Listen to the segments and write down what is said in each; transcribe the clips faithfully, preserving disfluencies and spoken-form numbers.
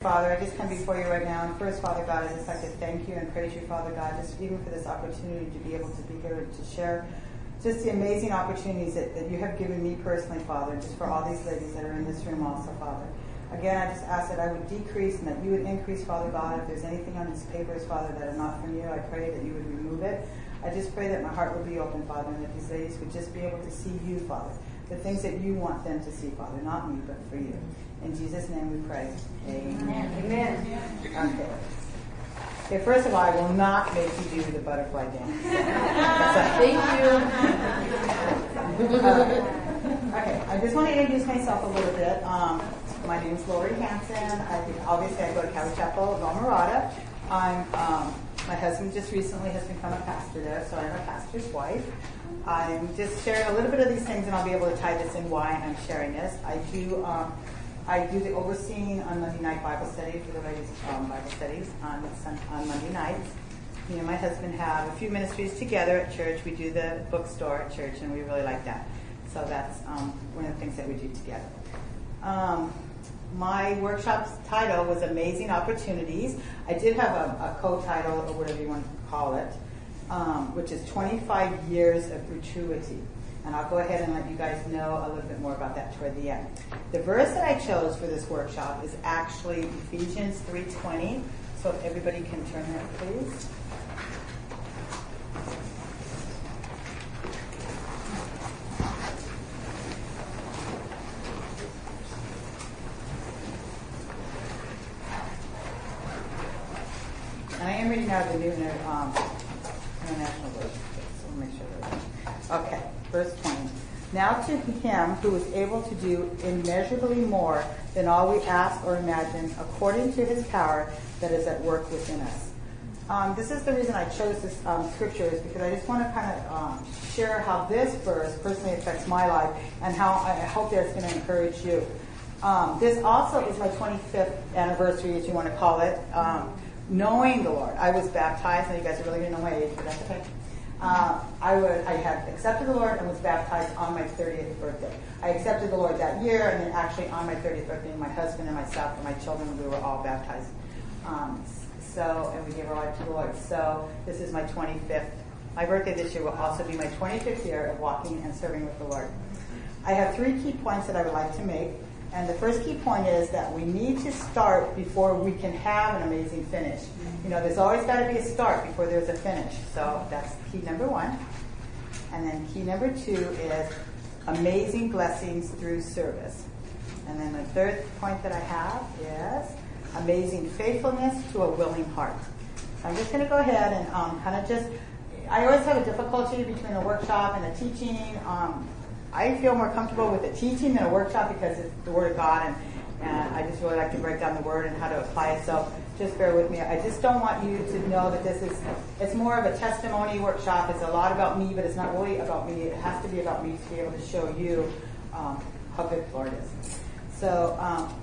Father, I just come before you right now. And first, Father God, I just like to thank you and praise you, Father God, just even for this opportunity to be able to be here to share just the amazing opportunities that, that you have given me personally, Father, just for all these ladies that are in this room also, Father. Again, I just ask that I would decrease and that you would increase, Father God. If there's anything on these papers, Father, that are not from you, I pray that you would remove it. I just pray that my heart would be open, Father, and that these ladies would just be able to see you, Father. The things that you want them to see, Father, not me, but for you. In Jesus' name we pray. Amen. Amen. Okay. Okay, first of all, I will not make you do the butterfly dance. Thank you. uh, okay, I just want to introduce myself a little bit. Um, my name is Lori Hansen. I, obviously, I go to Calvary Chapel of El Mirada. I'm, um, my husband just recently has become a pastor there, so I'm a pastor's wife. I'm just sharing a little bit of these things, and I'll be able to tie this in why I'm sharing this. I do um, I do the overseeing on Monday night Bible study for the ladies' um, Bible studies on, on Monday nights. Me and my husband have a few ministries together at church. We do the bookstore at church, and we really like that. So that's um, one of the things that we do together. Um, my workshop's title was Amazing Opportunities. I did have a, a co-title, or whatever you want to call it, um, which is twenty-five years of gratuity. And I'll go ahead and let you guys know a little bit more about that toward the end. The verse that I chose for this workshop is actually Ephesians three twenty. So if everybody can turn there, please. And I am reading out the New um, International Version, so we'll make sure they're okay. Verse twenty. Now to him who is able to do immeasurably more than all we ask or imagine, according to his power that is at work within us. Um, this is the reason I chose this um, scripture, is because I just want to kind of um, share how this verse personally affects my life and how I hope that it's going to encourage you. Um, this also is my twenty-fifth anniversary, as you want to call it, um, knowing the Lord. I was baptized. Now you guys are really going to know my age, but that's okay. Uh, I would, I had accepted the Lord and was baptized on my thirtieth birthday. I accepted the Lord that year, and then actually on my thirtieth birthday, my husband and myself and my children, we were all baptized. Um, so, and we gave our life to the Lord. So this is my twenty-fifth. My birthday this year will also be my twenty-fifth year of walking and serving with the Lord. I have three key points that I would like to make. And the first key point is that we need to start before we can have an amazing finish. You know, there's always got to be a start before there's a finish. So that's key number one. And then key number two is amazing blessings through service. And then the third point that I have is amazing faithfulness to a willing heart. So I'm just going to go ahead and um, kind of just, I always have a difficulty between a workshop and a teaching. Um, I feel more comfortable with a teaching than a workshop because it's the Word of God, and, and I just really like to break down the Word and how to apply it. So just bear with me. I just don't want you to know that this is, it's more of a testimony workshop. It's a lot about me, but it's not really about me. It has to be about me to be able to show you um, how good the Lord is. So um,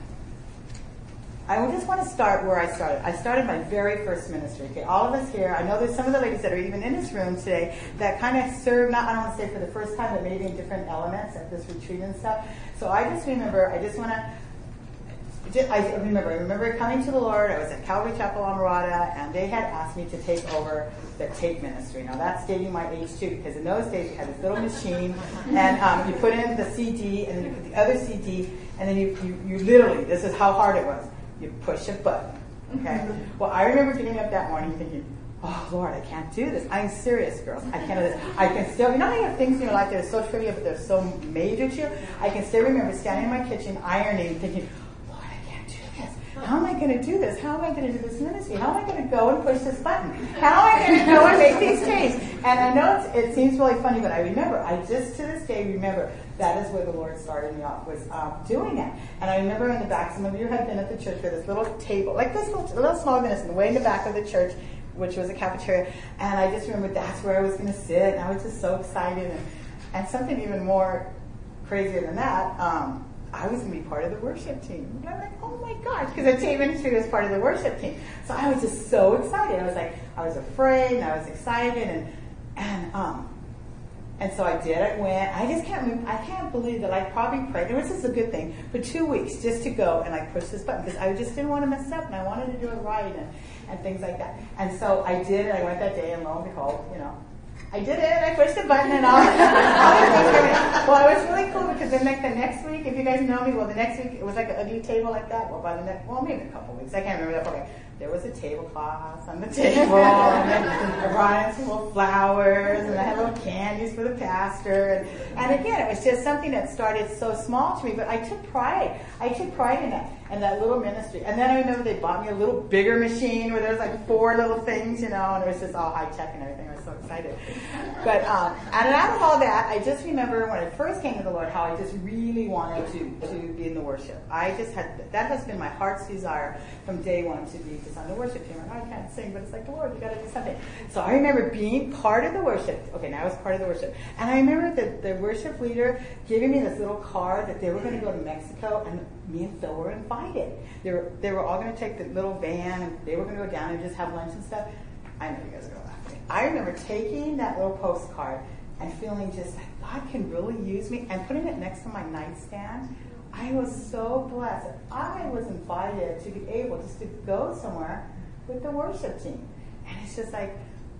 I just want to start where I started. I started my very first ministry. Okay, all of us here, I know there's some of the ladies that are even in this room today that kind of serve, not, I don't want to say for the first time, but maybe in different elements at this retreat and stuff. So I just remember, I just want to, I remember, I remember coming to the Lord. I was at Calvary Chapel, El Mirada, and they had asked me to take over the tape ministry. Now that's stating my age too, because in those days you had this little machine, and um, you put in the C D, and then you put the other C D, and then you, you, you literally, this is how hard it was. You push a button, okay? Well, I remember getting up that morning thinking, oh, Lord, I can't do this. I'm serious, girls. I can't do this. I can still, you know how you have things in your life that are so trivial, but they're so major to you? I can still remember standing in my kitchen, ironing, thinking, Lord, I can't do this. How am I going to do this? How am I going to do this ministry? How am I going to go and push this button? How am I going to go and make these changes? And I know it's, it seems really funny, but I remember, I just to this day remember, that is where the Lord started me off, was um, doing it. And I remember in the back, some of you have been at the church where this little table, like this little, little small ministry, way in the back of the church, which was a cafeteria. And I just remember that's where I was going to sit. And I was just so excited. And, and something even more crazier than that, um, I was going to be part of the worship team. And I'm like, oh my gosh, because the teen ministry was part of the worship team. So I was just so excited. I was like, I was afraid and I was excited. And, and, um, And so I did. I went. I just can't move. I can't believe that I probably prayed. Which is a good thing for two weeks just to go and like push this button because I just didn't want to mess up and I wanted to do it right and, and things like that. And so I did. And I went that day and lo and behold, you know, I did it. I pushed the button and all. all well, it was really cool because then like the next week, if you guys know me, well, the next week it was like a ugly table like that. Well, by the next, well, maybe a couple weeks. I can't remember that. Okay. There was a tablecloth on the table, and then I brought in some little flowers, and I had little candies for the pastor. And, and again, it was just something that started so small to me, but I took pride. I took pride in it, and that little ministry. And then I remember they bought me a little bigger machine where there was like four little things, you know, and it was just all high tech and everything. I was so excited. But um, and out of all that, I just remember when I first came to the Lord, how I just really wanted to to be in the worship. I just had that has been my heart's desire from day one to be on the worship team. Like, oh, I can't sing, but it's like the Lord, you got to do something. So I remember being part of the worship. Okay, now I was part of the worship, and I remember the the worship leader giving me this little card that they were going to go to Mexico, and me and Phil were invited. They were they were all going to take the little van, and they were going to go down and just have lunch and stuff. I know you guys are going to laugh at me. I remember taking that little postcard and feeling just like God can really use me, and putting it next to my nightstand. I was so blessed. I was invited to be able just to go somewhere with the worship team. And it's just like,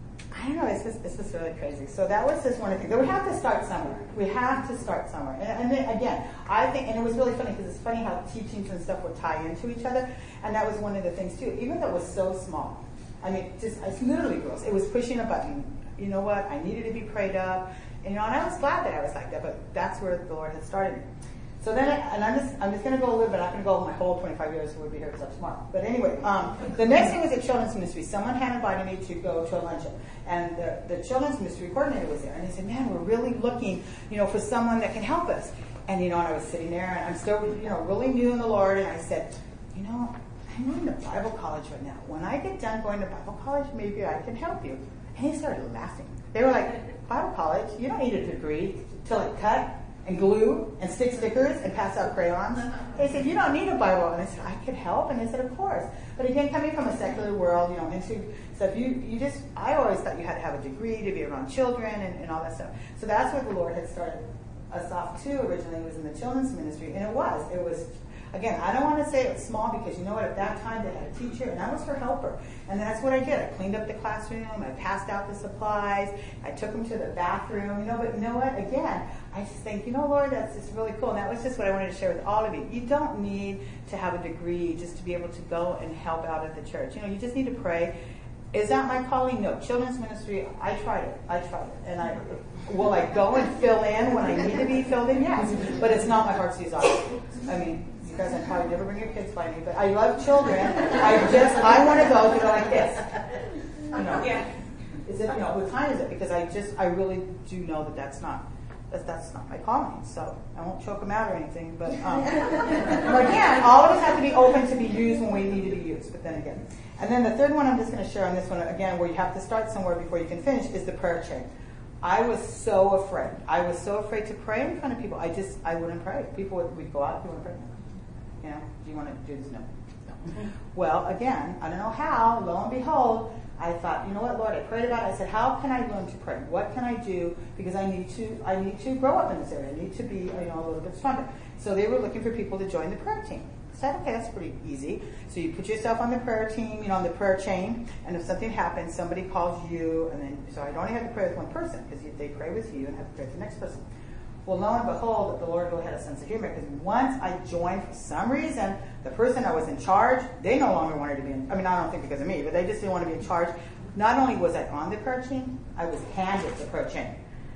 I don't know, it's just, it's just really crazy. So that was just one of the things. We have to start somewhere. We have to start somewhere. And, and then, again, I think, and it was really funny because it's funny how teachings and stuff would tie into each other. And that was one of the things too, even though it was so small. I mean, just, it's literally girls. It was pushing a button. You know what? I needed to be prayed up. And, you know, and I was glad that I was like that, but that's where the Lord had started me. So then, I, and I'm just, I'm just going to go a little bit. I'm not going to go my whole twenty-five years, so we'll be here till tomorrow. But anyway, um, the next thing was a children's ministry. Someone had invited me to go to a luncheon, and the, the children's ministry coordinator was there, and he said, "Man, we're really looking, you know, for someone that can help us." And you know, and I was sitting there, and I'm still, you know, really new in the Lord, and I said, "You know, I'm going to Bible college right now. When I get done going to Bible college, maybe I can help you." And he started laughing. They were like, "Bible college? You don't need a degree to like cut and glue and stick stickers and pass out crayons." They said, "You don't need a Bible." And I said, "I could help." And they said, "Of course." But again, coming from a secular world, you know, into stuff, you, you just, I always thought you had to have a degree to be around children and, and all that stuff. So that's what the Lord had started us off to originally, was in the children's ministry. And it was, it was, again, I don't want to say it was small because you know what, at that time they had a teacher and I was her helper. And that's what I did. I cleaned up the classroom, I passed out the supplies, I took them to the bathroom, you know, but you know what, again, I just think, you know, Lord, that's just really cool. And that was just what I wanted to share with all of you. You don't need to have a degree just to be able to go and help out at the church. You know, you just need to pray. Is that my calling? No. Children's ministry, I tried it. I tried it. And I, will I go and fill in when I need to be filled in? Yes. But it's not my heart's desire. I mean, you guys, I probably never bring your kids by me, but I love children. I just, I want to go to go like this. You know. Yeah. Is it, you know, what time is it? Because I just, I really do know that that's not, that that's not my calling. So I won't choke them out or anything. But, um, but again, all of us have to be open to be used when we need to be used. But then again. And then the third one I'm just going to share on this one, again, where you have to start somewhere before you can finish, is the prayer chain. I was so afraid. I was so afraid to pray in front of people. I just, I wouldn't pray. People would, we'd go out, do you want to pray? You know, do you want to do this? No. No. Well, again, I don't know how, lo and behold, I thought, you know what, Lord, I prayed about it. I said, how can I learn to pray? What can I do? Because I need to, I need to grow up in this area. I need to be, you know, a little bit stronger. So they were looking for people to join the prayer team. I said, okay, that's pretty easy. So you put yourself on the prayer team, you know, on the prayer chain, and if something happens, somebody calls you, and then, so I don't have to pray with one person, because they pray with you and have to pray with the next person. Well, lo and behold, the Lord really had a sense of humor, because once I joined, for some reason, the person that was in charge, they no longer wanted to be in, I mean, I don't think because of me, but they just didn't want to be in charge. Not only was I on the prayer team, I was handed the prayer chain.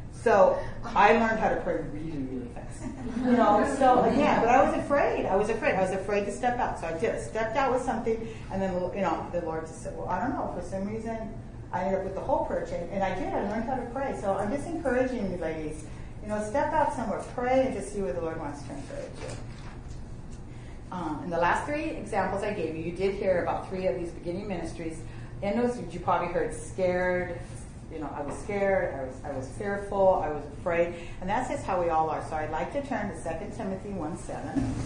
So I learned how to pray really, really fast. You know, so again, but I was afraid. I was afraid. I was afraid to step out. So I did. I stepped out with something, and then, you know, the Lord just said, well, I don't know, for some reason, I ended up with the whole prayer chain. And I did. I learned how to pray. So I'm just encouraging you, ladies, you know, step out somewhere, pray, and just see where the Lord wants to encourage you. Um, and the last three examples I gave you, you did hear about three of these beginning ministries. In those, you probably heard scared. You know, I was scared, I was I was fearful, I was afraid. And that's just how we all are. So I'd like to turn to Second Timothy one seven.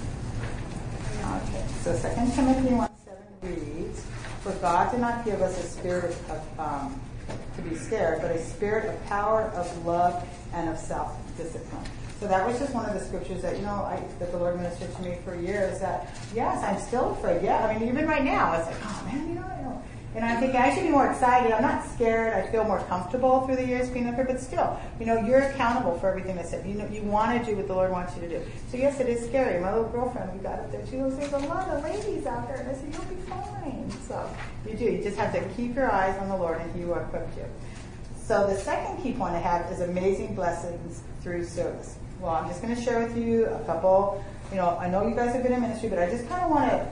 Okay, so Second Timothy one seven reads, for God did not give us a spirit of, of um, to be scared, but a spirit of power, of love, and of self-discipline. So that was just one of the scriptures that, you know, I, that the Lord ministered to me for years, that, yes, I'm still afraid. Yeah, I mean, even right now, it's like, oh, man, you know, you know. And I'm thinking I should be more excited. I'm not scared. I feel more comfortable through the years being up here, but still, you know, you're accountable for everything that's said. You know, you want to do what the Lord wants you to do. So yes, it is scary. My little girlfriend, we got up there, she goes, there's a lot of ladies out there. And I said, you'll be fine. So you do. You just have to keep your eyes on the Lord, and He will equip you. So the second key point I have is amazing blessings through service. Well, I'm just going to share with you a couple. You know, I know you guys have been in ministry, but I just kind of want to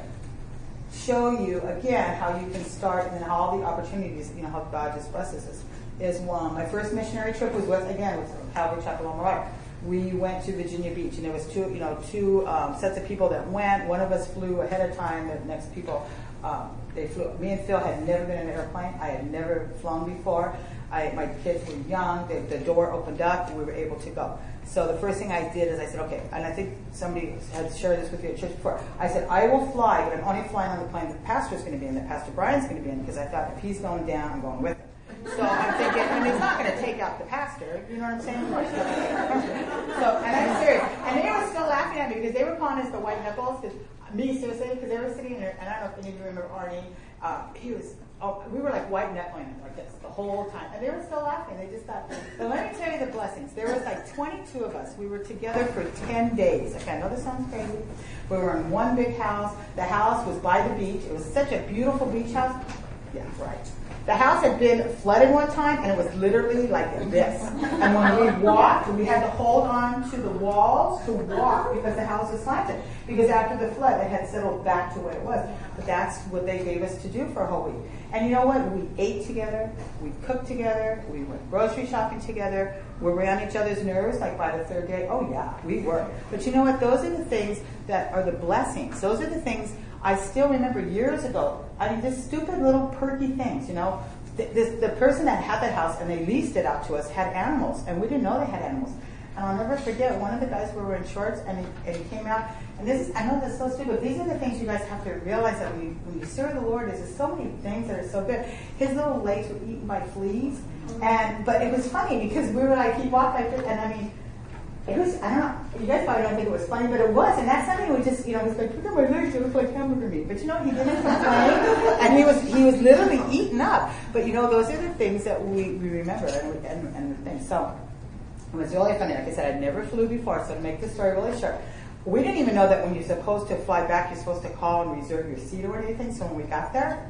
show you again how you can start, and then all the opportunities, you know, how God just blesses us. Is one, my first missionary trip was with, again, with Calvary Chapel on the right. We went to Virginia Beach, and there was two, you know, two um, sets of people that went. One of us flew ahead of time. The next people, um, they flew. Me and Phil had never been in an airplane. I had never flown before. I, my kids were young. The, the door opened up, and we were able to go. So the first thing I did is I said, okay, and I think somebody had shared this with you at church before. I said, I will fly, but I'm only flying on the plane that the pastor's going to be in, that Pastor Brian's going to be in, because I thought if he's going down, I'm going with him. So I'm thinking, I mean, he's not going to take out the pastor. You know what I'm saying? Of course, he's not going to take out the pastor. So, and I'm serious. And they were still laughing at me because they were calling us the white knuckles. Because me, seriously, because they were sitting there, and I don't know if any of you remember Arnie. Uh, he was, oh, we were like white knuckling like this the whole time. And they were still laughing. They just thought, but let me tell you the blessings. There was like twenty-two of us. We were together for ten days. Okay, I know this sounds crazy. We were in one big house. The house was by the beach. It was such a beautiful beach house. Yeah, right. The house had been flooded one time, and it was literally like this. And when we walked, we had to hold on to the walls to walk because the house was slanted. Because after the flood, it had settled back to what it was. But that's what they gave us to do for a whole week. And you know what? We ate together. We cooked together. We went grocery shopping together. Were we on each other's nerves like by the third day? Oh, yeah, we were. But you know what? Those are the things that are the blessings. Those are the things I still remember years ago. I mean, just stupid little perky things, you know. This, the person that had that house, and they leased it out to us, had animals, and we didn't know they had animals. And I'll never forget, one of the guys, we were in shorts, and he, and he came out, and this is, I know this is so stupid, but these are the things you guys have to realize that when you, when you serve the Lord, there's just so many things that are so good. His little legs were eaten by fleas, and but it was funny because we were like, he walked like this, and I mean, it was, I don't know, you guys probably don't think it was funny, but it was, and that's something we just, you know, he's like, look at my legs, they look like hamburger meat. But you know, he didn't complain, and he was, he was literally eaten up. But you know, those are the things that we, we remember, and, we, and, and the things. So, it was really funny. Like I said, I never flew before, so to make the story really short, we didn't even know that when you're supposed to fly back, you're supposed to call and reserve your seat or anything. So when we got there,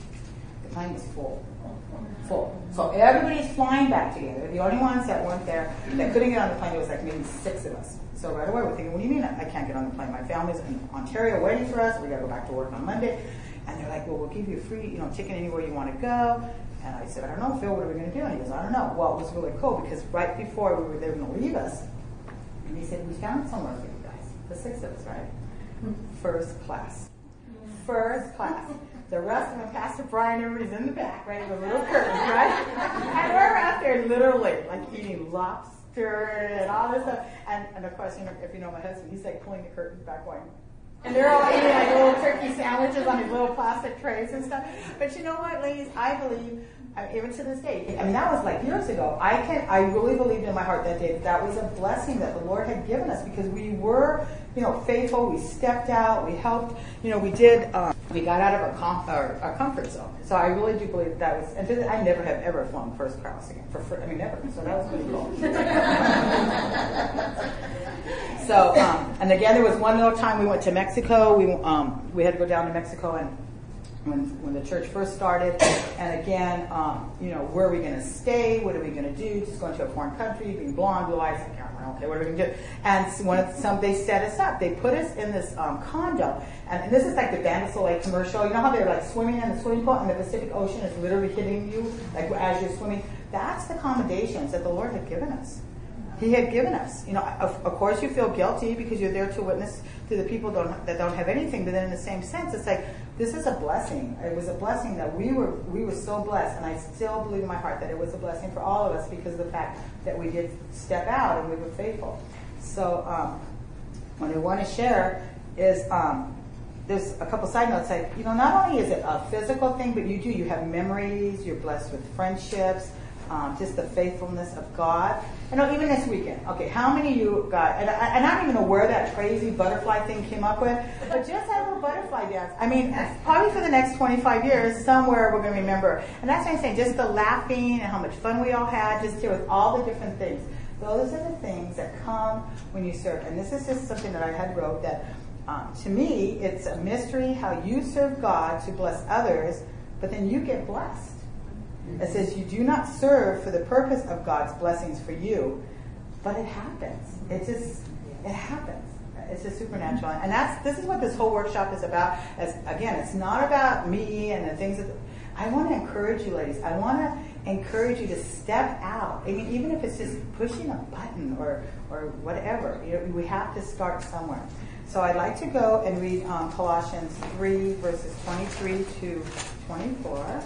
the plane was full. Full. So everybody's flying back together. The only ones that weren't there, that couldn't get on the plane, it was like maybe six of us. So right away we're thinking, what do you mean I can't get on the plane? My family's in Ontario waiting for us. We got to go back to work on Monday. And they're like, well, we'll give you a free, you know, ticket anywhere you want to go. And I said, I don't know, Phil, what are we going to do? And he goes, I don't know. Well, it was really cool because right before we were there going to leave us, and he said, we found somewhere for you guys. The six of us, right? First class. First class. The rest of them, Pastor Brian, everybody's in the back, right? The little curtains, right? And we're out there literally like eating lobster and all this stuff. And, and of course, you know, if you know my husband, he's like pulling the curtains back going. And they're all eating like little turkey sandwiches on these little plastic trays and stuff. But you know what, ladies? I believe, I mean, even to this day, I mean, that was like years ago. I can, I really believed in my heart that day that that was a blessing that the Lord had given us because we were, you know, faithful. We stepped out. We helped. You know, we did. Um, we got out of our, com- our, our comfort zone. So I really do believe that, that was. And to, I never have ever flown first class again. For, for I mean, never. So that was pretty cool. So, um, and again, there was one little time we went to Mexico. We um, we had to go down to Mexico, and when when the church first started, and again, um, you know, where are we going to stay? What are we going to do? Just going to a foreign country, being blonde, blue eyes. Like, okay, what are we going to do? And one of some they set us up. They put us in this um, condo, and, and this is like the Bandit Soleil commercial. You know how they're like swimming in the swimming pool, and the Pacific Ocean is literally hitting you like as you're swimming. That's the accommodations that the Lord had given us. He had given us. You know, of, of course you feel guilty because you're there to witness to the people don't, that don't have anything, but then in the same sense, it's like, this is a blessing. It was a blessing that we were we were so blessed, and I still believe in my heart that it was a blessing for all of us because of the fact that we did step out and we were faithful. So um, what I want to share is um, there's a couple side notes. Like, you know, not only is it a physical thing, but you do. You have memories. You're blessed with friendships. Um, just the faithfulness of God. You know, even this weekend. Okay, how many of you got, and I, and I don't even know where that crazy butterfly thing came up with, but just that little butterfly dance. I mean, probably for the next twenty-five years, somewhere we're going to remember. And that's what I'm saying, just the laughing and how much fun we all had, just here with all the different things. Those are the things that come when you serve. And this is just something that I had wrote that, um, to me, it's a mystery how you serve God to bless others, but then you get blessed. It says you do not serve for the purpose of God's blessings for you, but it happens. It just, it happens. It's just supernatural. And that's, this is what this whole workshop is about. As, again, it's not about me and the things that, I want to encourage you ladies. I want to encourage you to step out. I mean, even if it's just pushing a button or, or whatever, you know, we have to start somewhere. So I'd like to go and read um, Colossians three, verses twenty-three to twenty-four.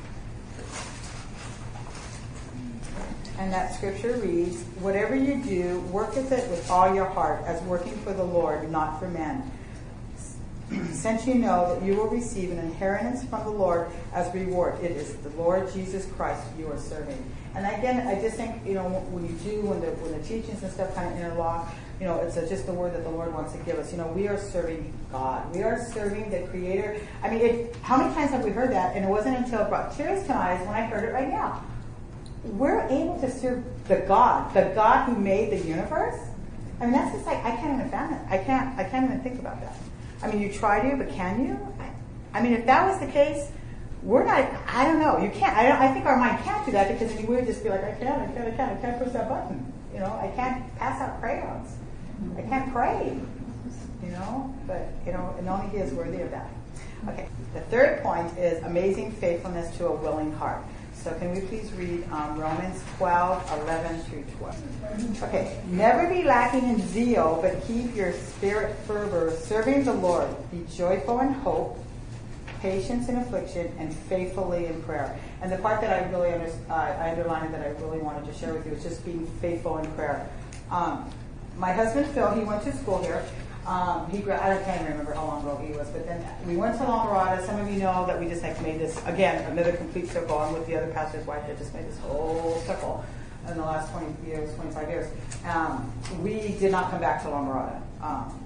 And that scripture reads, whatever you do, work at it with all your heart, as working for the Lord, not for men. Since you know that you will receive an inheritance from the Lord as reward. It is the Lord Jesus Christ you are serving. And again, I just think, you know, when you do, when the when the teachings and stuff kind of interlock, you know, it's a, just the word that the Lord wants to give us. You know, we are serving God. We are serving the Creator. I mean, it, how many times have we heard that? And it wasn't until it brought tears to my eyes when I heard it right now. We're able to serve the God, the God who made the universe. I mean, that's just like, I can't even fathom it. I can't, I can't even think about that. I mean, you try to, but can you? I, I mean, if that was the case, we're not, I don't know, you can't, I, don't, I think our mind can't do that because I mean, we would just be like, I can't, I can't, I can't, I can't push that button. You know, I can't pass out crayons. I can't pray. You know, but, you know, and only He is worthy of that. Okay, the third point is amazing faithfulness to a willing heart. So can we please read um, Romans twelve, eleven through twelve. Okay. Never be lacking in zeal, but keep your spirit fervor, serving the Lord. Be joyful in hope, patience in affliction, and faithfully in prayer. And the part that I really under, uh, I underlined that I really wanted to share with you is just being faithful in prayer. Um, my husband Phil, he went to school here. Um, he, I can't remember how long ago he was, but then we went to La Mirada. Some of you know that we just like made this, again, another complete circle. I'm with the other pastor's wife that just made this whole circle in the last twenty years, twenty-five years. Um, we did not come back to La Mirada. Um,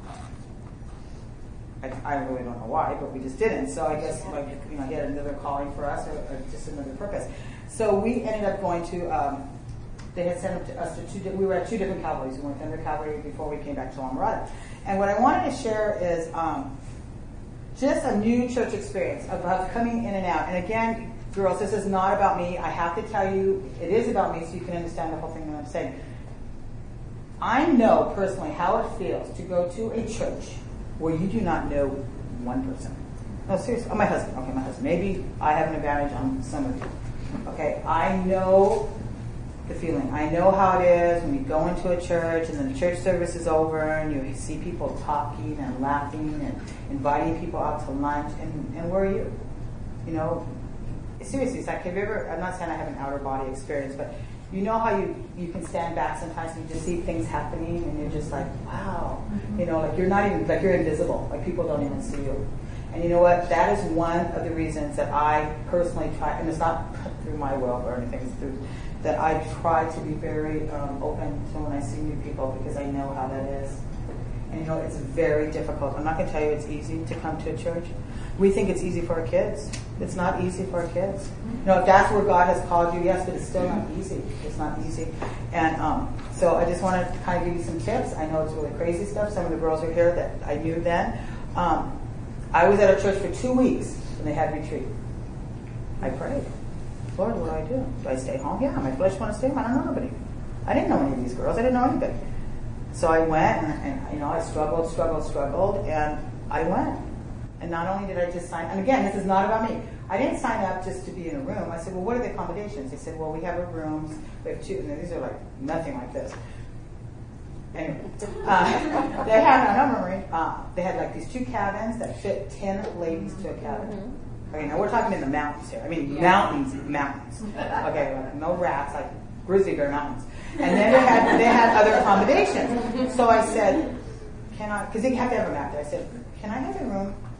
I, I really don't know why, but we just didn't. So I guess, like, you know, he had another calling for us or, or just another purpose. So we ended up going to, um, they had sent us to two, we were at two different Calvaries. We went to Thunder Calvary before we came back to La Mirada. And what I wanted to share is um, just a new church experience about coming in and out. And again, girls, this is not about me. I have to tell you, it is about me so you can understand the whole thing that I'm saying. I know personally how it feels to go to a church where you do not know one person. No, seriously. Oh, my husband. Okay, my husband. Maybe I have an advantage on some of you. Okay, I know the feeling. I know how it is when you go into a church and then the church service is over and you see people talking and laughing and inviting people out to lunch. And, and where are you? You know, seriously, it's like, have you ever, I'm not saying I have an outer body experience, but you know how you, you can stand back sometimes and you just see things happening and you're just like, wow. You know, like you're not even, like you're invisible. Like people don't even see you. And you know what? That is one of the reasons that I personally try, and it's not through my will or anything, it's through that I try to be very um, open to when I see new people because I know how that is. And you know, it's very difficult. I'm not going to tell you it's easy to come to a church. We think it's easy for our kids. It's not easy for our kids. You know, if that's where God has called you, yes, but it's still not easy. It's not easy. And um, so I just wanted to kind of give you some tips. I know it's really crazy stuff. Some of the girls are here that I knew then. Um, I was at a church for two weeks when they had retreat. I prayed. Lord, what do I do? Do I stay home? Yeah, my flesh wants to stay home. I don't know nobody. I didn't know any of these girls. I didn't know anybody. So I went, and, and you know, I struggled, struggled, struggled, and I went. And not only did I just sign, and again, this is not about me. I didn't sign up just to be in a room. I said, well, what are the accommodations? They said, well, we have a rooms. We have two, and these are like nothing like this. Anyway, uh, they had, no, no, Marie, uh, they had like these two cabins that fit ten ladies to a cabin. Mm-hmm. Okay, now we're talking in the mountains here. I mean, yeah. mountains, mountains. Okay, like no rats, like grizzly bear mountains. And then they had, they had other accommodations. So I said, can I, because they have to have a map there. I said, can I have a room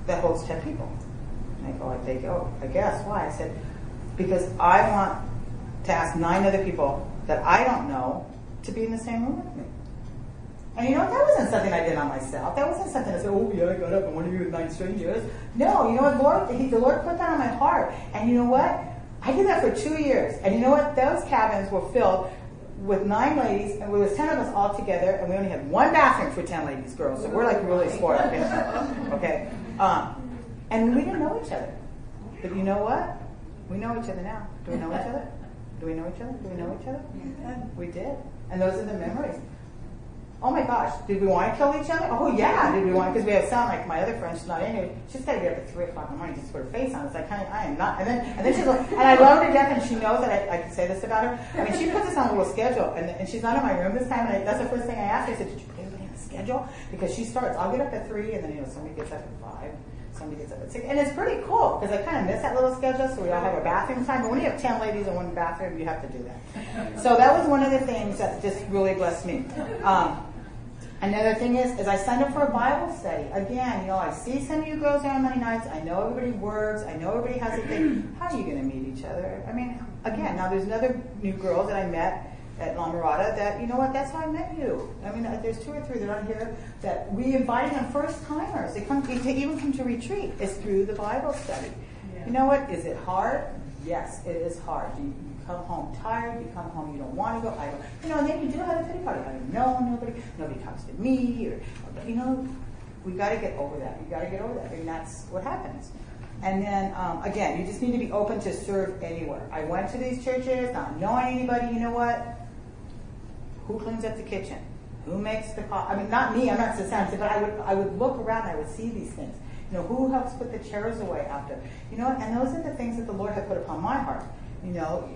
that holds ten people. And I go, I think, oh, I guess. Why? I said, because I want to ask nine other people that I don't know to be in the same room with me. And you know what? That wasn't something I did on myself. That wasn't something I said, oh, yeah, I got up and wanted to be with nine strangers. No, you know what, Lord? He, the Lord put that on my heart. And you know what? I did that for two years. And you know what? Those cabins were filled with nine ladies, and there was ten of us all together, and we only had one bathroom for ten ladies, girls. So we're like really spoiled. Okay? Um, and we didn't know each other. But you know what? We know each other now. Do we know each other? Do we know each other? Do we know each other? Yeah. We did. And those are the memories. Oh my gosh, did we want to kill each other? Oh yeah, did we want? Because we have some, like my other friend, she's not in here. She's got to get up at three o'clock in the morning just to put her face on. It's like, honey, I am not. And then, and then she's like, and I love her to death, and she knows that I, I can say this about her. I mean, she puts us on a little schedule, and, and she's not in my room this time. And I, that's the first thing I asked her. I said, did you put everybody on the schedule? Because she starts. I'll get up at three, and then you know somebody gets up at five. Somebody gets up at six. And it's pretty cool because I kind of miss that little schedule, so we all have our bathroom time. But when you have ten ladies in one bathroom, you have to do that. So that was one of the things that just really blessed me. Um, another thing is, is I signed up for a Bible study. Again, you know, I see some of you girls there on Monday nights. I know everybody works. I know everybody has a thing. How are you going to meet each other? I mean, again, now there's another new girls that I met at La Mirada that, you know what, that's how I met you. I mean, there's two or three that are here that we invited them first timers. They come, they even come to retreat. It's through the Bible study. Yeah. You know what? Is it hard? Yes, it is hard. You, you come home tired. You come home, you don't want to go. I don't. You know, and then you do have a pity party. I don't know nobody. Nobody talks to me. Or, you know, we got to get over that. You got to get over that. And that's what happens. And then, um, again, you just need to be open to serve anywhere. I went to these churches, not knowing anybody. You know what? Who cleans up the kitchen? Who makes the coffee? I mean, not me. I'm not Susan, but I would I would look around and I would see these things. You know, who helps put the chairs away after? You know, and those are the things that the Lord had put upon my heart. You know,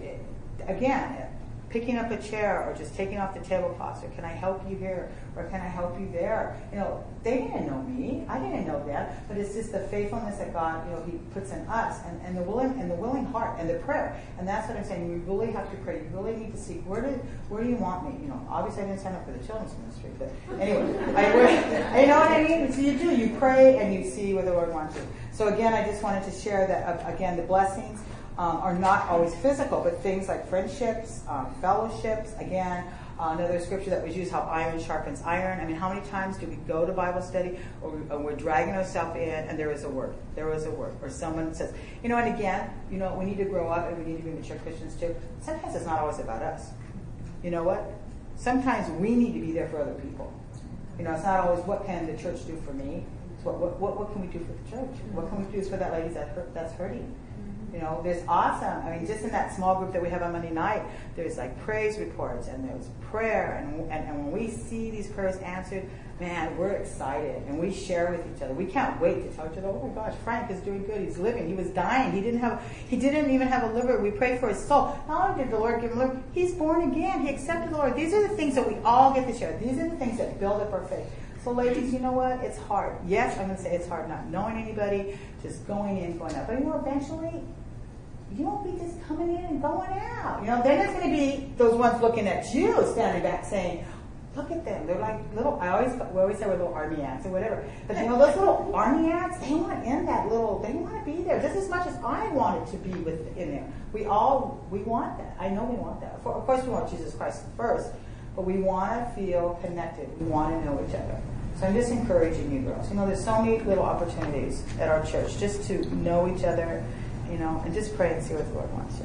again, picking up a chair or just taking off the tablecloths, or can I help you here, or can I help you there? You know, they didn't know me. I didn't know that, but it's just the faithfulness that God, you know, He puts in us, and, and the willing and the willing heart and the prayer. And that's what I'm saying. We really have to pray. You really need to seek where do where do you want me? You know, obviously I didn't sign up for the children's ministry, but anyway, I would, you know what I mean? So you do. You pray and you see where the Lord wants you. So again, I just wanted to share that uh, again, the blessings. Um, are not always physical, but things like friendships, um, fellowships. Again, uh, another scripture that was used, how iron sharpens iron. I mean, how many times do we go to Bible study, or, we, or we're dragging ourselves in, and there is a word. There is a word. Or someone says, you know, and again, you know, we need to grow up, and we need to be mature Christians too. Sometimes it's not always about us. You know what? Sometimes we need to be there for other people. You know, it's not always what can the church do for me. It's what what what, what can we do for the church? What can we do for that lady that hurt, that's hurting? You know, there's awesome. I mean, just in that small group that we have on Monday night, there's like praise reports and there's prayer. And, and, and when we see these prayers answered, man, we're excited. And we share with each other. We can't wait to tell each other, oh my gosh, Frank is doing good. He's living. He was dying. He didn't have, he didn't even have a liver. We prayed for his soul. Not only did the Lord give him a liver, he's born again. He accepted the Lord. These are the things that we all get to share. These are the things that build up our faith. So ladies, you know what? It's hard. Yes, I'm going to say it's hard not knowing anybody, just going in, going out. But you know, eventually, you won't be just coming in and going out. You know, then there's going to be those ones looking at you, standing back saying, look at them. They're like little, I always, we always say we're little army ants or whatever. But you know, those little army ants, they want in that little, they want to be there just as much as I wanted to be with in there. We all, we want that. I know we want that. Of course we want Jesus Christ first, but we want to feel connected. We want to know each other. So I'm just encouraging you girls. You know, there's so many little opportunities at our church just to know each other, you know, and just pray and see what the Lord wants you.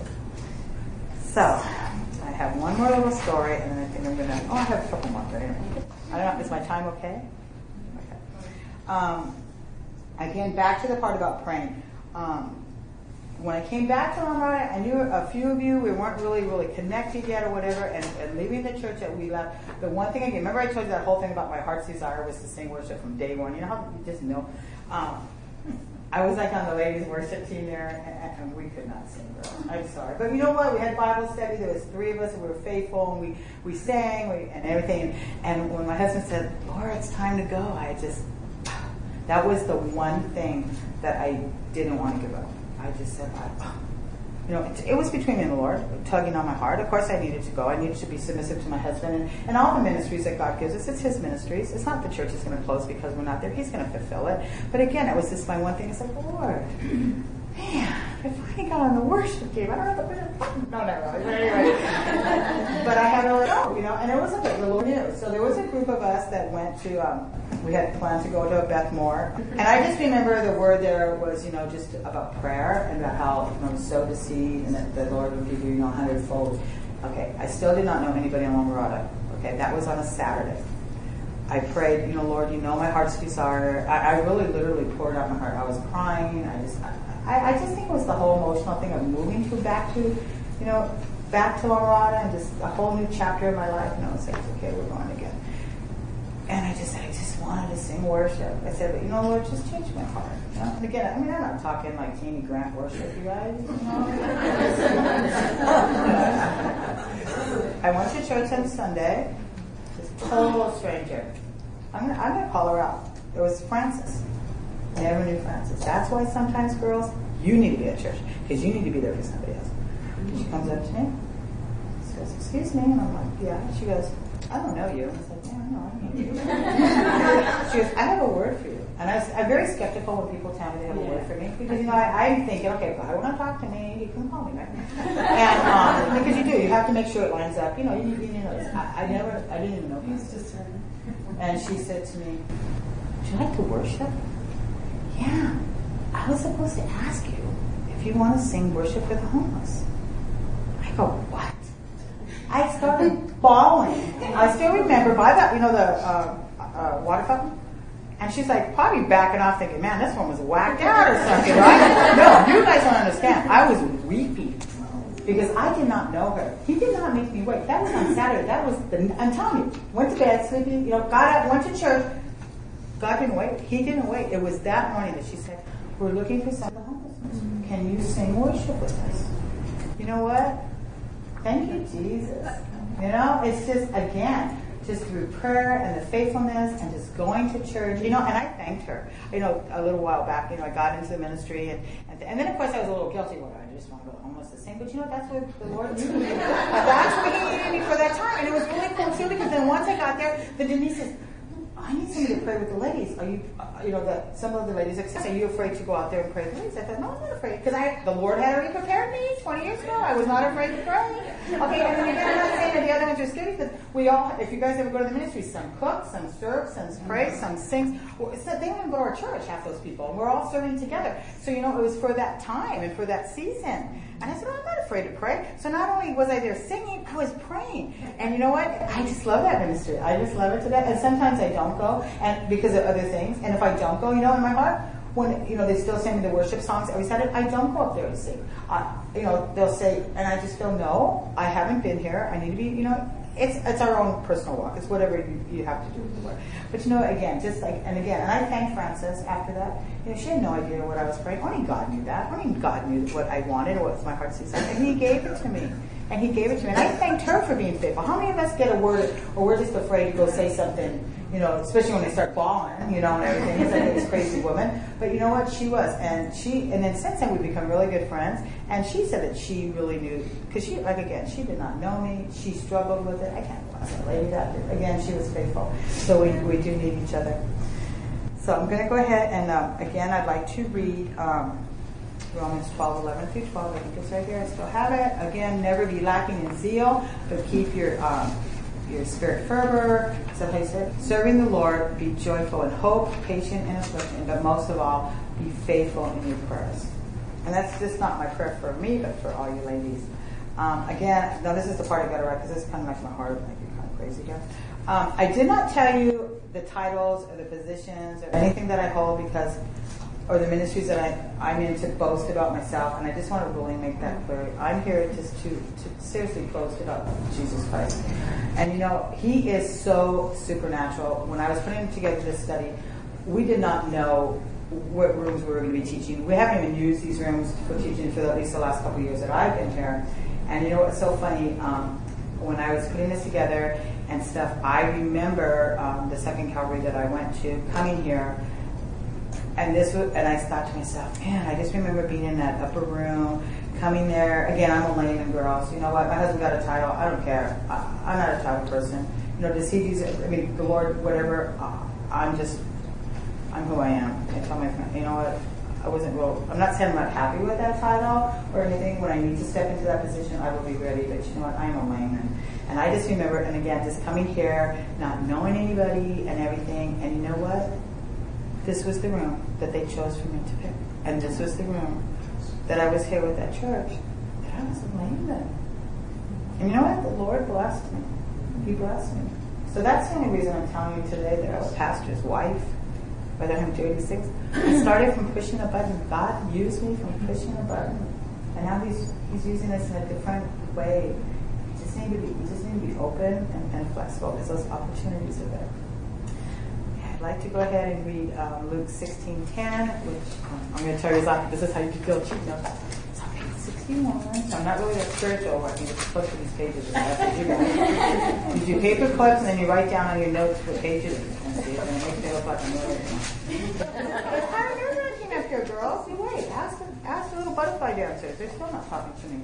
So, I have one more little story, and then I think I'm going to, oh, I have a couple more, but anyway. I don't know, is my time okay? Okay. Um, again, back to the part about praying. Um, when I came back to Lombardi, I knew a few of you, we weren't really, really connected yet or whatever, and, and leaving the church that we left, the one thing again, remember I told you that whole thing about my heart's desire was to sing worship from day one. You know how you just know? Um, I was like on the ladies' worship team there, and, and we could not sing, girl. I'm sorry. But you know what? We had Bible study. There was three of us, and we were faithful, and we, we sang we, and everything. And when my husband said, Laura, it's time to go, I just, that was the one thing that I didn't want to give up. I just said, I, you know, it, it was between me and the Lord, tugging on my heart. Of course I needed to go. I needed to be submissive to my husband. And, and all the ministries that God gives us, it's His ministries. It's not the church is going to close because we're not there. He's going to fulfill it. But again, it was just my one thing. It's like, Lord, man, if I got on the worship team, I don't have to put a button. No, not really. But anyway. But I had to let go, you know, and it was okay. The Lord knew. So there was a group of us that went to, um, we had planned to go to Beth Moore. And I just remember the word there was, you know, just about prayer and about how, you know, sow the seed and that the Lord would give you, you know, a hundredfold. Okay, I still did not know anybody in La Mirada. Okay, that was on a Saturday. I prayed, you know, Lord, you know my heart's desire. I, I really literally poured out my heart. I was crying. I just, I, I just think it was the whole emotional thing of moving to back to, you know, back to La Mirada and just a whole new chapter of my life. You know, it's like, okay, we're going again. And I just said, I just wanted to sing worship. I said, but you know, Lord, just change my heart. You know? And again, I mean, I'm not talking like Tammy Grant worship, you guys. You know? I went to church on Sunday. This total stranger. I'm gonna, I'm gonna call her out. It was Frances. Never knew Frances. That's why sometimes, girls, you need to be at church because you need to be there for somebody else. She comes up to me. She goes, "Excuse me," and I'm like, "Yeah." She goes, "I don't know you." I was like, "Yeah, I know, I know you." She goes, "I have a word for you." And I was, I'm very skeptical when people tell me they have a yeah. word for me because, you know, I, I'm thinking, okay, God, when I talk to me, you can call me, right? And um, because you do, you have to make sure it lines up. You know, you, you know, it's, I, I never, I didn't even know. And she said to me, "Would you like to worship?" "Yeah, I was supposed to ask you if you want to sing worship for the homeless." I go, "What?" I started bawling. I still remember by that, you know, the uh, uh, water fountain? And she's like, probably backing off thinking, man, this one was whacked out or something, right? No, you guys don't understand. I was weeping because I did not know her. He did not make me wait. That was on Saturday. That was the, I'm telling you, went to bed, sleeping, you know, got up, went to church. God didn't wait. He didn't wait. It was that morning that she said, "We're looking for some of the homeless. Can you sing worship with us?" You know what? Thank you, Jesus. You know, it's just, again, just through prayer and the faithfulness and just going to church, you know, and I thanked her. You know, a little while back, you know, I got into the ministry and and, and then, of course, I was a little guilty. Well, I just want to go homeless the same. But, you know, that's what the Lord needed me. That's what He needed me for that time. And it was really cool, too, because then once I got there, the Denise says, "I need somebody to pray with the ladies. Are you, uh, you know, the, some of the ladies said, are you afraid to go out there and pray with the ladies?" I thought, no, I'm not afraid. Because I, the Lord had already prepared me twenty years ago. I was not afraid to pray. Okay, and then again, I'm not saying that the other ones are scared because we all, if you guys ever go to the ministry, some cook, some serve, some pray, some sings. Well, it's that they don't even go to our church, half those people. And we're all serving together. So, you know, it was for that time and for that season. And I said, "Oh, I'm not afraid to pray." So not only was I there singing, I was praying. And you know what? I just love that ministry. I just love it to death. And sometimes I don't go and because of other things. And if I don't go, you know, in my heart, when, you know, they still sing me the worship songs every Saturday, I don't go up there to sing. Uh, you know, they'll say, and I just feel, no, I haven't been here. I need to be, you know, it's it's our own personal walk. It's whatever you, you have to do with the Lord. But you know, again, just like, and again, and I thanked Frances after that. You know, she had no idea what I was praying. Only God knew that. Only God knew what I wanted, what was my heart's desire. And He gave it to me. And He gave it to me. And I thanked her for being faithful. How many of us get a word, or we're just afraid to go say something, you know, especially when they start bawling, you know, and everything. It's like this crazy woman. But you know what? She was. And she, and then since then we've become really good friends. And she said that she really knew, because she, like again, she did not know me. She struggled with it. I can't bless that lady that did. Again, she was faithful. So we, we do need each other. So I'm going to go ahead and, um, again, I'd like to read um, Romans twelve, eleven through twelve. I think it's right here. I still have it. Again, never be lacking in zeal, but keep your um, your spirit fervor. Is that how you said? Serving the Lord, be joyful in hope, patient in affliction, but most of all, be faithful in your prayers. And that's just not my prayer for me, but for all you ladies. Um, again, now this is the part I got to write because this kind of makes my heart like kind of crazy here. Um, I did not tell you the titles or the positions or anything that I hold because, or the ministries that I, I'm in to boast about myself, and I just want to really make that clear. I'm here just to, to seriously boast about Jesus Christ. And you know, He is so supernatural. When I was putting together this study, we did not know what rooms we were going to be teaching. We haven't even used these rooms for teaching for at least the last couple of years that I've been here. And you know what's so funny? Um, when I was putting this together and stuff, I remember um, the second Calvary that I went to coming here. and this was, and I thought to myself, man, I just remember being in that upper room, coming there. Again, I'm a layman girl, so you know what? My husband got a title. I don't care. I, I'm not a title person. You know, does he use it? I mean, the Lord, whatever. Uh, I'm just, I'm who I am. I tell my friend, you know what? I wasn't real. I'm not saying I'm not happy with that title or anything. When I need to step into that position, I will be ready. But you know what? I am a layman. And I just remember, and again, just coming here, not knowing anybody and everything. And you know what? This was the room that they chose for me to pick. And this was the room that I was here with that church. That I was a layman. And you know what? The Lord blessed me. He blessed me. So that's the only reason I'm telling you today that I was a pastor's wife, whether I'm thirty-six. I started from pushing a button. God used me from pushing a button. And now he's he's using us in a different way. You just need to be, you just need to be open and, and flexible because those opportunities are there. I'd like to go ahead and read um, Luke sixteen ten, which um, I'm going to tell you is this is how you can feel cheap notes. It's on page sixty-one, so I'm not really that spiritual. I can just flip through these pages. And you do paper clips and then you write down on your notes what pages and see it, and it makes me look like I'm really. It's kind of nerve-wracking up here, girls. You wait, ask the, ask the little butterfly dancers. They're still not talking to me.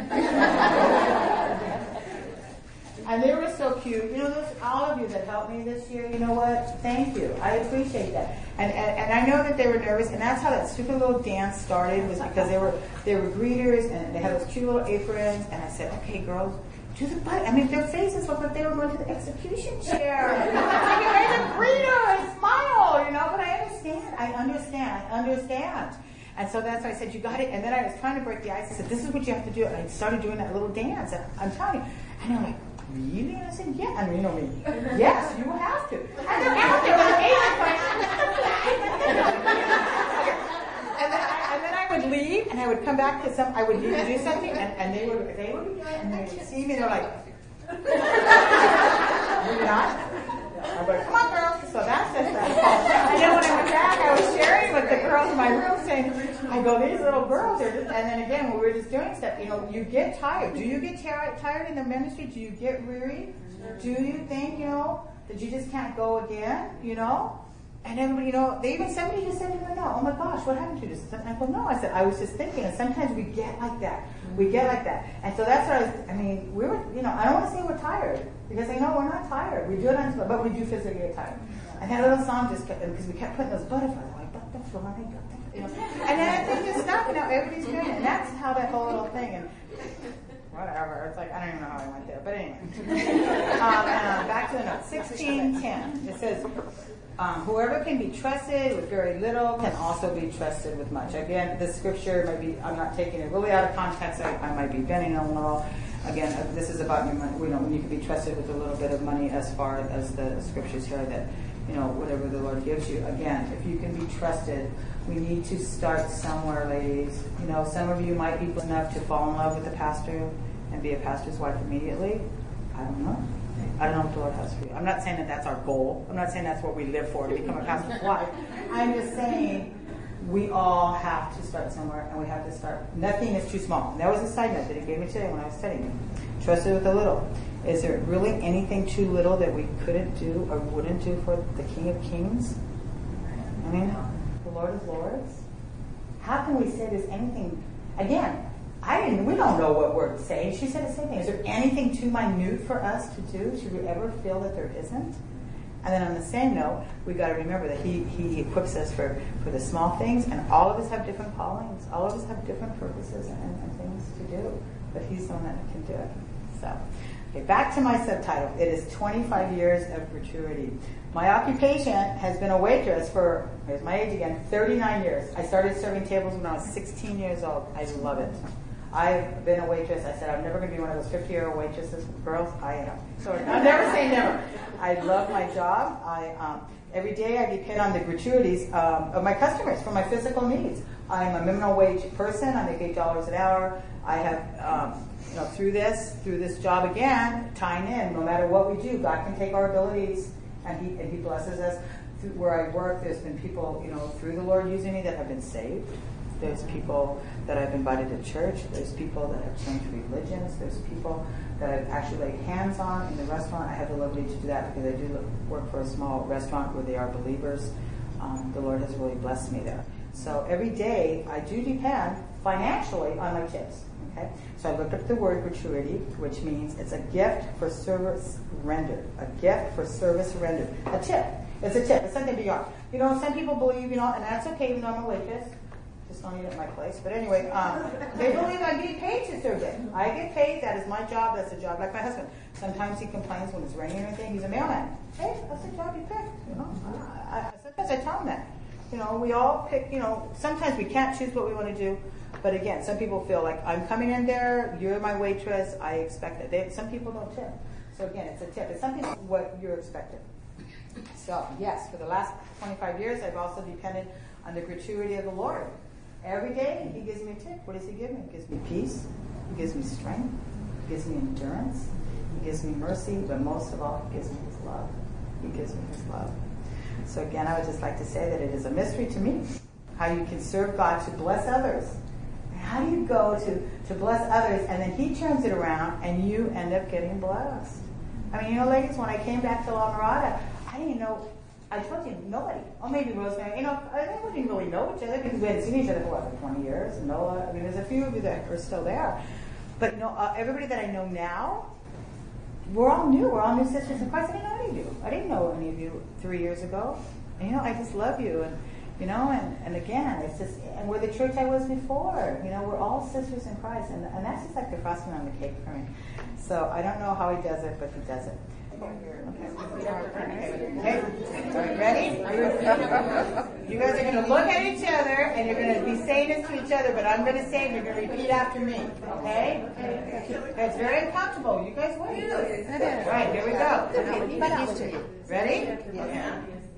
And they were so cute. You know, those, all of you that helped me this year, you know what? Thank you. I appreciate that. And, and and I know that they were nervous, and that's how that stupid little dance started, was because they were they were greeters, and they had those cute little aprons, and I said, okay, girls, do the butt. I mean, their faces looked like they were going to the execution chair. Like, you made a greeter and smile, you know, but I understand. I understand. I understand. And so that's why I said, you got it. And then I was trying to break the ice. I said, this is what you have to do. And I started doing that little dance. And I'm telling you. And they're like, really? And I said, yeah. And you know me. Yes, you will have to. And they're out there with Asian and then I, and then I would leave, and I would come back to some, I would do something, and, and they would, they would be doing it, and they would see me, they're like, maybe not. I'm like, come on, girls. So that's just that. And then when I went back, I was sharing with the girls in my room, saying, I go, these little girls are just, and then again, when we were just doing stuff, you know, you get tired. Do you get tired, tired in the ministry? Do you get weary? Do you think, you know, that you just can't go again, you know? And everybody, you know, they even, somebody just said to me, no, oh my gosh, what happened to you? And I go, no, I said, I was just thinking, and sometimes we get like that. We get like that. And so that's what I was, I mean, we were, you know, I don't want to say we're tired, because I know we're not tired. We do it on, but we do physically get tired. And that little song just kept, because we kept putting those butterflies, like, butterfly, you know. And then that thing just stopped, and now everybody's doing it. And that's how that whole little thing, and whatever, it's like, I don't even know how I went there, but anyway. um, and, uh, back to the note, sixteen ten. It says, Um, whoever can be trusted with very little can also be trusted with much. Again, this scripture might be, I'm not taking it really out of context. I, I might be bending a little. Again, uh, this is about your money. You know, when you can be trusted with a little bit of money, as far as the scriptures here, that, you know, whatever the Lord gives you. Again, if you can be trusted, we need to start somewhere, ladies. You know, some of you might be enough to fall in love with the pastor and be a pastor's wife immediately. I don't know. I don't know what the Lord has for you. I'm not saying that that's our goal. I'm not saying that's what we live for, to become a pastor's wife. I'm just saying we all have to start somewhere, and we have to start. Nothing is too small. And that was a side note that he gave me today when I was studying it. Trusted with a little. Is there really anything too little that we couldn't do or wouldn't do for the King of Kings? I mean, the Lord of Lords? How can we say there's anything? Again, I didn't, we don't know what we're saying. She said the same thing. Is there anything too minute for us to do? Should we ever feel that there isn't? And then on the same note, we've got to remember that he, he equips us for, for the small things, and all of us have different callings. All of us have different purposes and, and things to do. But he's the one that can do it. So, okay, back to my subtitle. It is twenty-five years of gratuity. My occupation has been a waitress for, here's my age again, thirty-nine years. I started serving tables when I was sixteen years old. I love it. I've been a waitress. I said, I'm never going to be one of those fifty-year-old waitresses. Girls, I am. So I'll never say never. I love my job. I um, every day I depend on the gratuities um, of my customers for my physical needs. I'm a minimum wage person. I make eight dollars an hour. I have, um, you know, through this, through this job again, tying in, no matter what we do, God can take our abilities, and He and He blesses us. Through where I work, there's been people, you know, through the Lord using me that have been saved. There's people that I've invited to church. There's people that have changed religions. There's people that I've actually laid hands on in the restaurant. I have the liberty to do that because I do work for a small restaurant where they are believers. um, the Lord has really blessed me there. So every day I do depend financially on my tips. Okay, so I looked up the word gratuity, which means it's a gift for service rendered. A gift for service rendered. A tip. It's a tip. It's something beyond. You know, some people believe, you know, and that's okay, even though I'm a waitress. Just don't eat at my place. But anyway, um, they believe I'm getting paid to serve them. I get paid. That is my job. That's a job. Like my husband. Sometimes he complains when it's raining or anything. He's a mailman. Hey, that's a job you picked. You know, I, I, sometimes I tell him that. You know, we all pick, you know, sometimes we can't choose what we want to do. But again, some people feel like I'm coming in there, you're my waitress, I expect it. They, some people don't tip. So again, it's a tip. It's something what you're expected. So yes, for the last twenty-five years, I've also depended on the gratuity of the Lord. Every day, He gives me a tip. What does He give me? He gives me peace. He gives me strength. He gives me endurance. He gives me mercy. But most of all, He gives me His love. He gives me His love. So again, I would just like to say that it is a mystery to me how you can serve God to bless others. How do you go to, to bless others and then He turns it around and you end up getting blessed? I mean, you know, ladies, when I came back to La Mirada, I didn't know, I told you, nobody. Oh, maybe Rosemary. You know, I think we didn't really know each other because we hadn't seen each other for, what, twenty years. And Noah, I mean, there's a few of you that are still there. But, you know, uh, everybody that I know now, we're all new. We're all new sisters in Christ. I didn't know any of you. I didn't know any of you three years ago. And, you know, I just love you. And, you know, and, and again, it's just, and we're the church I was before. You know, we're all sisters in Christ. And, and that's just like the frosting on the cake for me. So I don't know how He does it, but He does it. Okay. Okay. Ready? You guys are going to look at each other and you're going to be saying this to each other, but I'm going to say it and you're going to repeat after me. Okay? It's very uncomfortable. You guys wait. All right, here we go. Ready? Okay.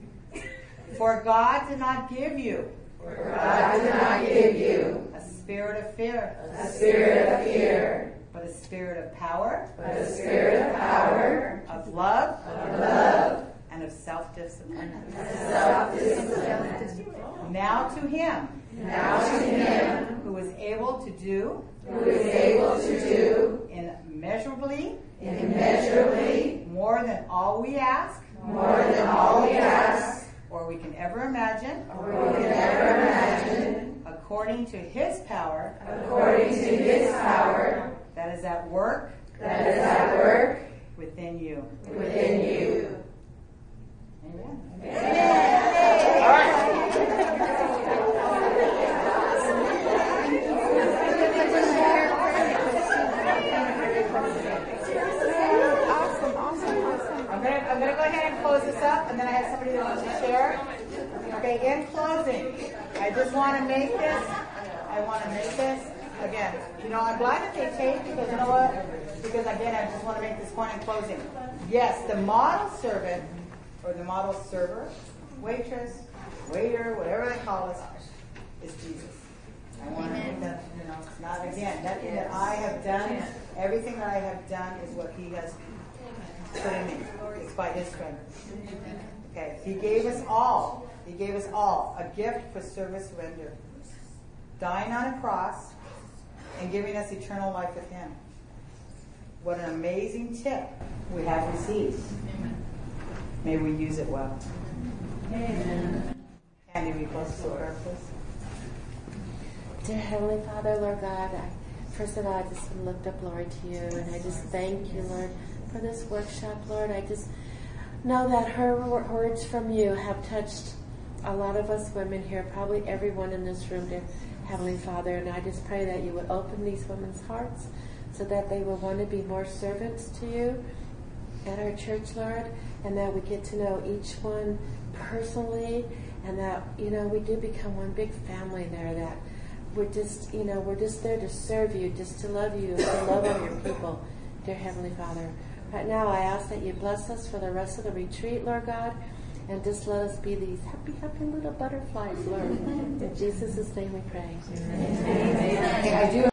For God did not give you. For God did not give you a spirit of fear. A spirit of fear. But a spirit of power. But a spirit of power. Of love. Of love. And of self-discipline. Self-discipline. Now to Him. Now to Him. Who is able to do. Who is able to do. Immeasurably. Immeasurably. More than all we ask. More than all we ask. Or we can ever imagine. Or we can ever imagine. According to His power. According to His power. That is at work. That is at work. Within you. Within you. Amen. Amen. All right. Awesome, awesome, awesome. I'm gonna I'm gonna go ahead and close this up, and then I have somebody that wants to share. Okay, in closing, I just want to make this. I want to make this. Again, you know, I'm glad that they tape because you know what? Because again, I just want to make this point in closing. Yes, the model servant or the model server, waitress, waiter, whatever they call us, is Jesus. I want to make that, you know, it's not again, nothing that I have done. Everything that I have done is what He has put in me. It's by His strength. Okay, He gave us all. He gave us all a gift for service rendered. Dying on a cross and giving us eternal life with Him. What an amazing tip we have received. Amen. May we use it well. Amen. Candy, we close to prayer, please. Dear Heavenly Father, Lord God, I, first of all, I just lift up, Lord, to you, and I just thank you, Lord, for this workshop, Lord. I just know that her words from you have touched a lot of us women here, probably everyone in this room, dear Heavenly Father, and I just pray that you would open these women's hearts so that they will want to be more servants to you at our church, Lord, and that we get to know each one personally, and that, you know, we do become one big family there, that we're just, you know, we're just there to serve you, just to love you, to love all your people, dear Heavenly Father. Right now, I ask that you bless us for the rest of the retreat, Lord God, and just let us be these happy, happy little butterflies, Lord. In Jesus' name we pray. Amen. Amen. I do